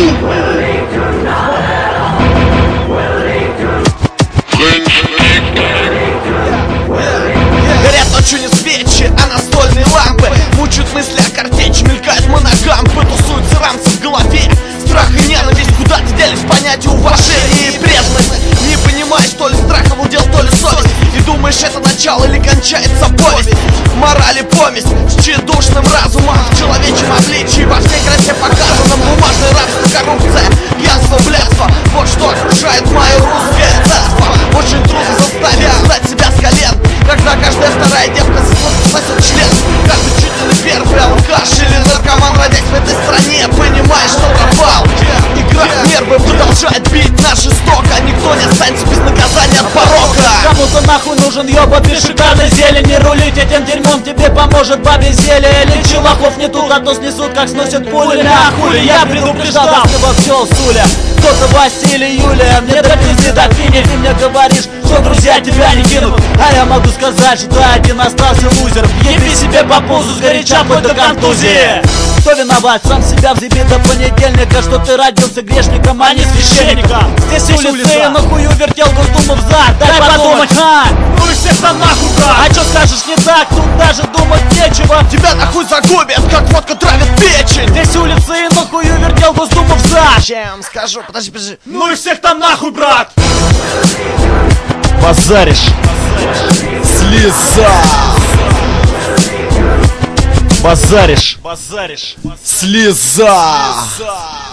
Горят ночью не свечи, а настольные лампы. Мучают мысли о картечи, мелькают моногампы. Тусуются рамцы в голове. Страх и ненависть куда-то делись понятия уважения и преданность. Не понимаешь, то ли страх овладел, то ли совесть. И думаешь, это начало или кончается повесть. Мораль и помесь с тщедушным разумом. В человечьем обличии во всей красе показанном. Бумажное рабство, коррупция, пьянство, блядство. Вот что окружает мое русское царство. Очень трудно заставить встать себя с колен, когда каждая вторая девка сосет член. Каждый чуть ли не первый алкаш или наркоман, родясь в этой стране, понимаешь, что пропал. Игра в нервы продолжает бить нас жестоко. Никто не останется без наказания от порока. Кому-то нахуй нужен ёба без шикарной зелени. Рулить этим дерьмом тебе поможет бабе зелье. Лечи лохов не тут, а то снесут, как сносят пули. На хули я предупреждал вас, ты во всё суля. Кто-то Вася или Юлия, мне до пизды до фини. Ты мне говоришь, что друзья тебя не кинут, а я могу сказать, что один остался лузер. Еби себе по пузу, сгоряча хоть до контузии. Кто виноват? Сам себя взяби до понедельника, что ты родился грешником, а не священником. Здесь улицы, нахую вертел Госдуму взад. Дай подумать, Ну и всех там нахуй, брат. а чё скажешь не так? Тут даже думать нечего. Тебя нахуй загубят, как водка травит печень. Здесь улицы, нахую вертел Госдуму взад. Чем скажу, подожди. Ну и всех там нахуй, брат. Базаришь. Слеза. Базаришь. Базаришь. Слеза.